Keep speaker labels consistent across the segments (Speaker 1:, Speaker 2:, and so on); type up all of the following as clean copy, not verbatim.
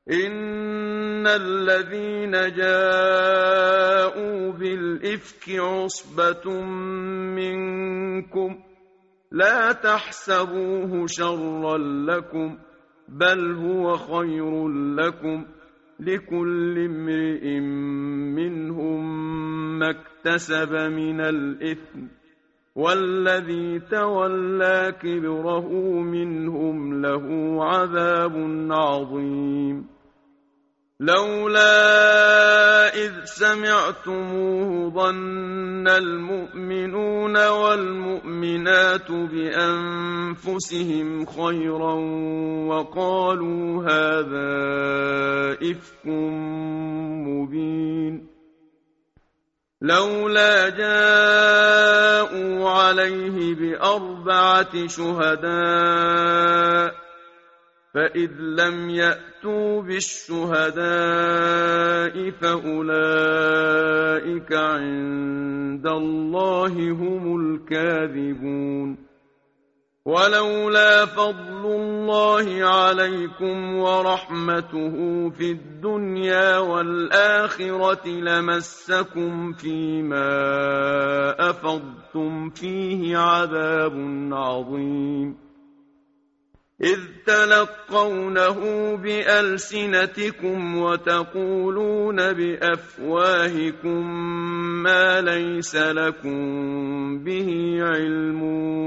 Speaker 1: إن الذين جاءوا بالإفك عصبة منكم لا تحسبوه شرا لكم بل هو خير لكم لكل امرئ منهم ما اكتسب من الإثم والذي تولى كبره منهم له عذاب عظيم لولا إذ سمعتموه ظن المؤمنون والمؤمنات بأنفسهم خيرا وقالوا هذا إفك مبين لولا جاءوا عليه بأربعة شهداء فإذ لم يأتوا بالشهداء فأولئك عند الله هم الكاذبون ولولا فضل الله عليكم ورحمته في الدنيا والآخرة لمسكم فيما أفضتم فيه عذاب عظيم إذ تلقونه بألسنتكم وتقولون بأفواهكم ما ليس لكم به علم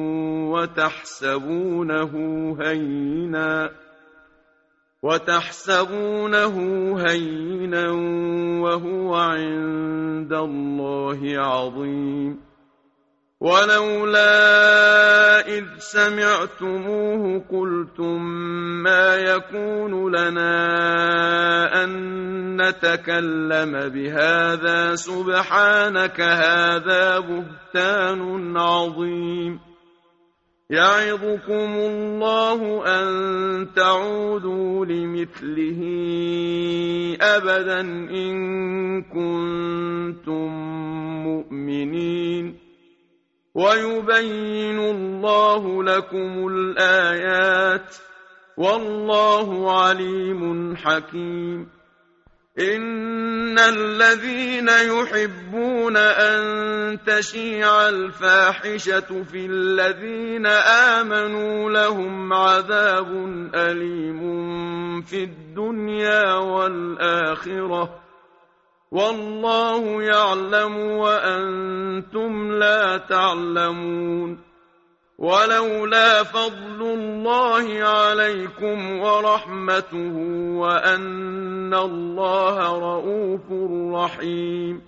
Speaker 1: وتحسبونه هينا وهو عند الله عظيم ولولا إذ سمعتموه قلتم ما يكون لنا أن نتكلم بهذا سبحانك هذا بهتان عظيم يعظكم الله أن تعودوا لمثله أبدا إن كنتم مؤمنين ويبين الله لكم الآيات والله عليم حكيم إن الذين يحبون أن تشيع الفاحشة في الذين آمنوا لهم عذاب أليم في الدنيا والآخرة والله يعلم وأنتم لا تعلمون ولولا فضل الله عليكم ورحمته وأن الله رءوف رحيم